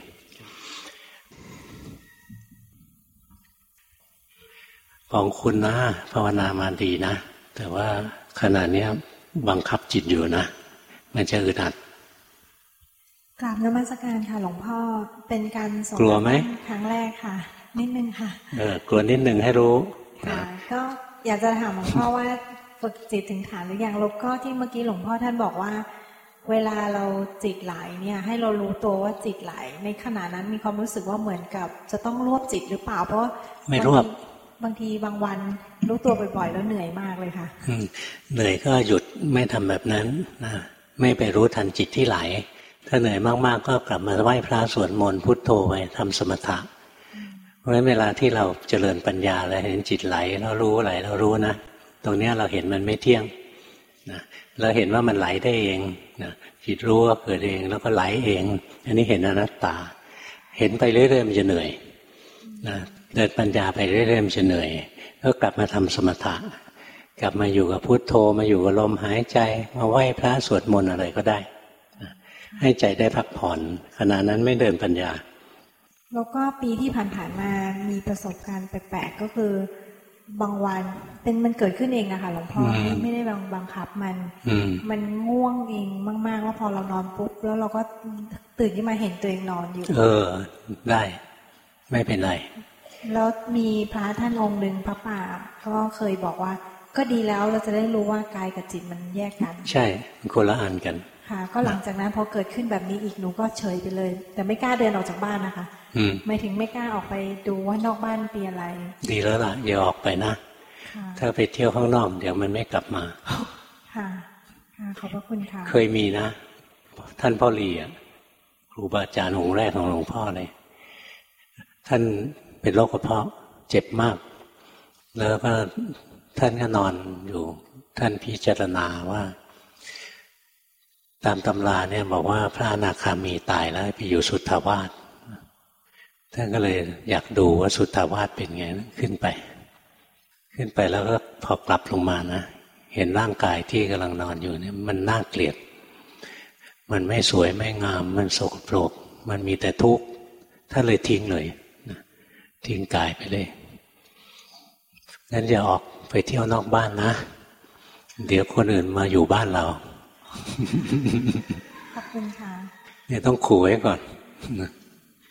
ของคุณนะภาวนามาดีนะแต่ว่าขณะนี้บังคับจิตอยู่นะมันจะอึดอัดกราบนมัสการค่ะหลวงพ่อเป็นการสอนกลัวไหมครั้งแรกค่ะนิดนึงค่ะเออกลัวนิดนึงให้รู้ค่ะก็อยากจะถามหลวงพ่อว่าฝึกจิตถึงฐานหรือยังแล้วก็ที่เมื่อกี้หลวงพ่อท่านบอกว่าเวลาเราจิตไหลเนี่ยให้เรารู้ตัวว่าจิตไหลในขณะนั้นมีความรู้สึกว่าเหมือนกับจะต้องรวบจิตหรือเปล่าเพราะไม่รวบบางทีบางวันรู้ตัวบ่อยๆแล้วเหนื่อยมากเลยค่ะเหนื่อยก็หยุดไม่ทำแบบนั้นนะไม่ไปรู้ทันจิตที่ไหลถ้าเหนื่อยมากๆก็กลับมาไหว้พระสวดมนต์พุทโธไปทำสมถะเพราะฉะนั้นเวลาที่เราเจริญปัญญาแล้วเห็นจิตไหลเรารู้ไหลเรารู้นะตรงนี้เราเห็นมันไม่เที่ยงนะเราเห็นว่ามันไหลได้เองนะจิตรู้ว่าเกิดเองแล้วก็ไหลเองอันนี้เห็นอนัตตาเห็นไปเรื่อยๆมันจะเหนื่อยนะเดินปัญญาไปเรื่อยๆมันจะเหนื่อยก็กลับมาทำสมถะกลับมาอยู่กับพุทโธมาอยู่กับลมหายใจมาไหว้พระสวดมนต์อะไรก็ได้นะให้ใจได้พักผ่อนขณะนั้นไม่เดินปัญญาแล้วก็ปีที่ผ่านๆมามีประสบการณ์แปลกๆก็คือบางวันเป็นมันเกิดขึ้นเองนะคะหลวงพ่อไม่ไม่ได้บังบังคับมันมันง่วงเองมากๆแล้วพอเรานอนปุ๊บแล้วเราก็ตื่นขึ้นมาเห็นตัวเองนอนอยู่เออได้ไม่เป็นไรแล้วมีพระท่านองค์หนึ่งพระป่าก็เคยบอกว่าก็ดีแล้วเราจะได้รู้ว่ากายกับจิตมันแยกกันใช่คนละอันกันค่ะก็หลังจากนั้นพอเกิดขึ้นแบบนี้อีกหนูก็เฉยไปเลยแต่ไม่กล้าเดินออกจากบ้านนะคะไม่ถึงไม่กล้าออกไปดูว่านอกบ้านเป็นอะไรดีแล้วล่ะอย่าออกไปนะถ้าไปเที่ยวข้างนอกเดี๋ยวมันไม่กลับมาค่ะขอบพระคุณค่ะเคยมีนะท่านพ่อลีครูบาอาจารย์องค์แรกของหลวงพ่อเลยท่านเป็นโรคกระเพาะเจ็บมากแล้วก็ท่านก็นอนอยู่ท่านพิจารณาว่าตามตำราเนี่ยบอกว่าพระอนาคามีตายแล้วไปอยู่สุทธาวาสท่านก็เลยอยากดูว่าสุทธาวาสเป็นไงขึ้นไปขึ้นไปแล้วก็พอกลับลงมานะเห็นร่างกายที่กำลังนอนอยู่เนี่ยมันน่าเกลียดมันไม่สวยไม่งามมันสกปรกมันมีแต่ทุกข์ท่านเลยทิ้งเลยนะทิ้งกายไปเลยงั้นอย่าออกไปเที่ยวนอกบ้านนะเดี๋ยวคนอื่นมาอยู่บ้านเราขอบคุณค่ะเนี่ยต้องขู่ไว้ก่อน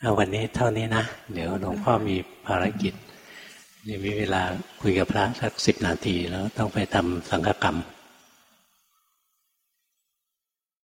เอาวันนี้เท่านี้นะเดี๋ยวหลวงพ่อมีภารกิจนี่มีเวลาคุยกับพระสักสิบนาทีแล้วต้องไปทำสังฆกรรม